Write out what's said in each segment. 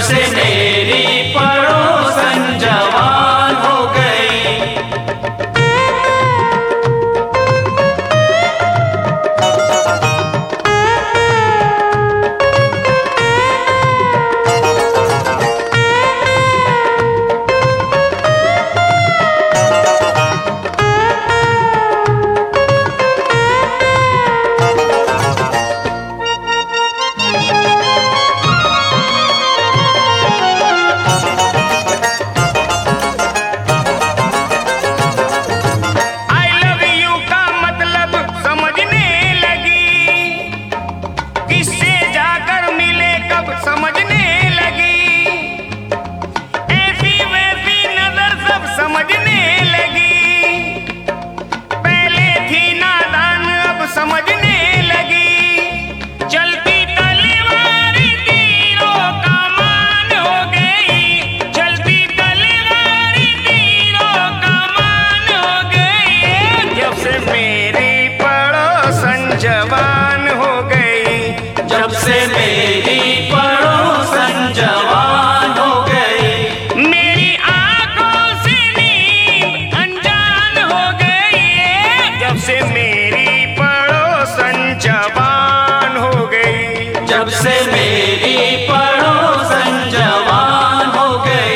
से मेरी पड़ोसन जवान हो गई। जवान हो गई, जब से मेरी पड़ोसन जवान हो गई। मेरी आंखों से नींद अनजान हो गई, जब से मेरी पड़ोसन जवान हो गई। जब से मेरी पड़ोसन जवान हो गई।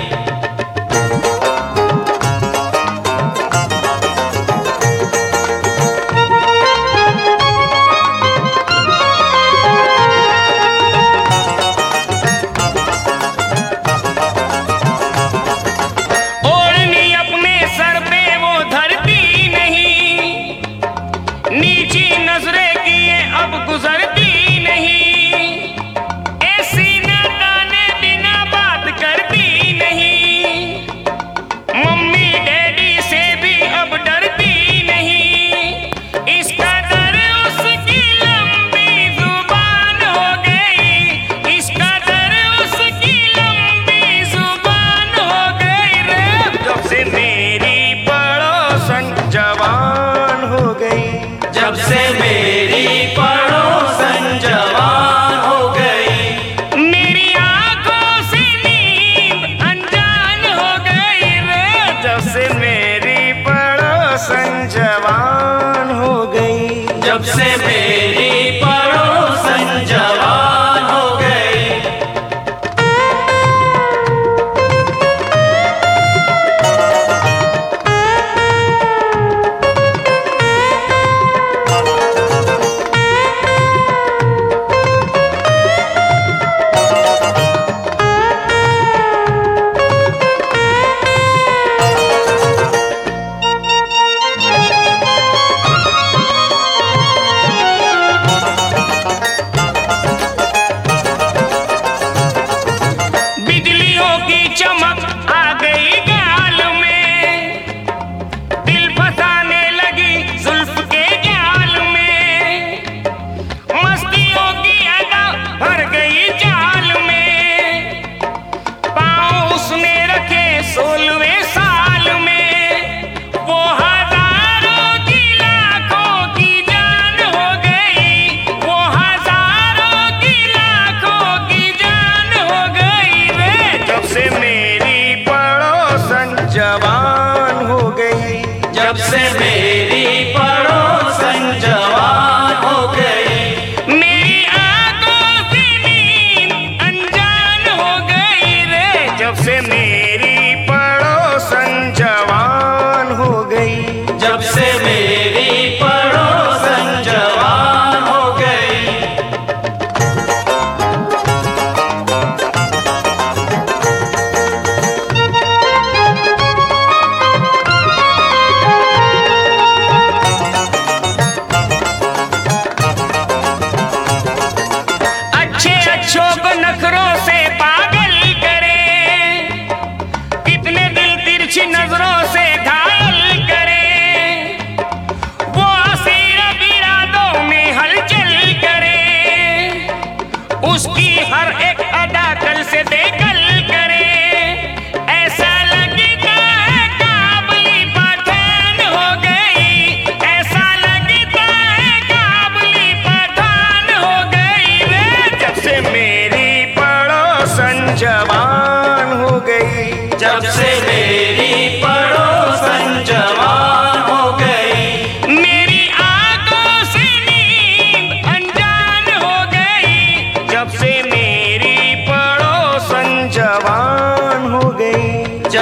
नीची नजरें किए अब गुजरती नहीं, ऐसी न गाने बिना बात करती नहीं। मम्मी डैडी से भी अब डरती नहीं, इसका डर उसकी लंबी जुबान हो गई, इसका डर उसकी लंबी जुबान हो गई रे। जब से मेरी पड़ोसन जवान हो गई, जब से मेरी पड़ोसन जवान हो गई। मेरी आंखों से नींद अनजान हो गई रे, जब से मेरी पड़ोसन जवान हो गई। जब से मेरी पड़ोसन जवान हो गई। चमक आ गई गाल में, दिल फंसाने लगी जुल्फ के जाल में, मस्तियों की अदा भर गई जाल में, पाँव उसने रखे 16वें साल में, वो हजारों की लाखों की जान हो गई, वो हजारों की लाखों की जान हो गई रे। जब से मेरी पड़ोसन जवान हो गई, जब से मेरी पड़ोसन जवान हो गई। मेरी आंखों से नींद अनजान हो गई रे, जब से मेरी पड़ोसन जवान हो गई। जब से मेरी पड़ोसन जवान हो गई। अच्छों को नखरों से पागल करे, कितने दिल तिरछी नजरों से घायल करे, वो असीर इरादों में हलचल करे, उसकी हर एक अदा कल से बेकल करे, ऐसा लगता है काबुली पठान हो गई, ऐसा लगता है काबुली पठान हो गई रे। जब से मेरी पड़ोसन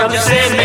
जब से